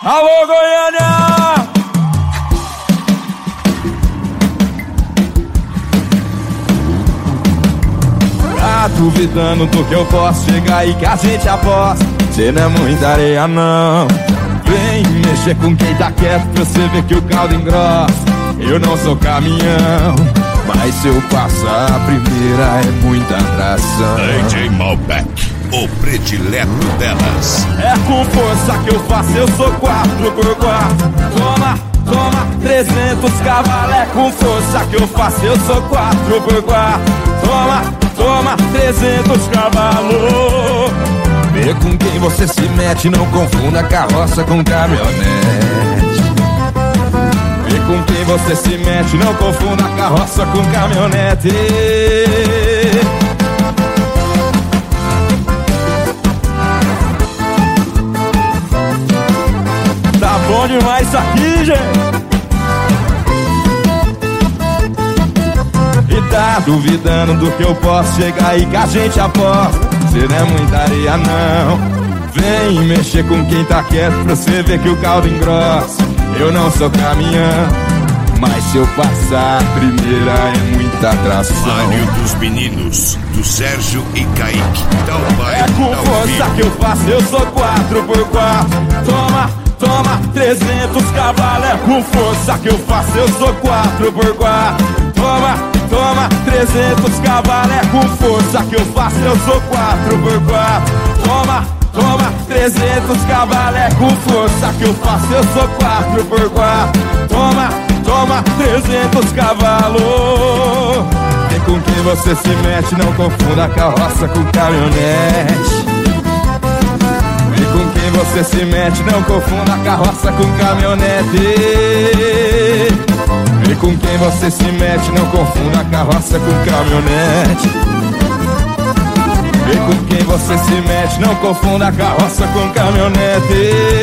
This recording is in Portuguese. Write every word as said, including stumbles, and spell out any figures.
Alô, Goiânia! Tá duvidando do que eu posso chegar aí que a gente aposta. Cê não é muita areia não. Vem mexer com quem tá quieto pra você ver que o caldo engrossa. Eu não sou caminhão, mas se eu passar a primeira é muita atração. D J Malbec, o predileto delas. É com força que eu faço, eu sou quatro por quatro. Toma, toma, trezentos cavalos. É com força que eu faço, eu sou quatro por quatro. Toma, toma, trezentos cavalos. Vê com quem você se mete, não confunda carroça com caminhonete. Vê com quem você se mete, não confunda carroça com caminhonete. Tá bom demais isso aqui, gente. E tá duvidando do que eu posso chegar aí que a gente aposta. Cê não é muita areia não. Vem mexer com quem tá quieto pra você ver que o caldo engrossa. Eu não sou caminhão, mas se eu passar a primeira é muita atração. Mário dos meninos, do Sérgio e Kaique. Tal vai, é com força que eu faço, eu sou quatro por quatro. Toma, toma, trezentos cavalos. É com força que eu faço, eu sou quatro por quatro. Toma, toma, trezentos cavalos. É com força que eu faço, eu sou quatro por quatro. Toma, toma, trezentos cavalos. É com força que eu faço, eu sou quatro por quatro. Toma, toma, trezentos cavalos. Vem com quem você se mete, não confunda carroça com caminhonete. Vem com quem você se mete, não confunda carroça com caminhonete. Vem com quem você se mete, não confunda carroça com caminhonete. Vem com quem você se mete, não confunda carroça com caminhonete.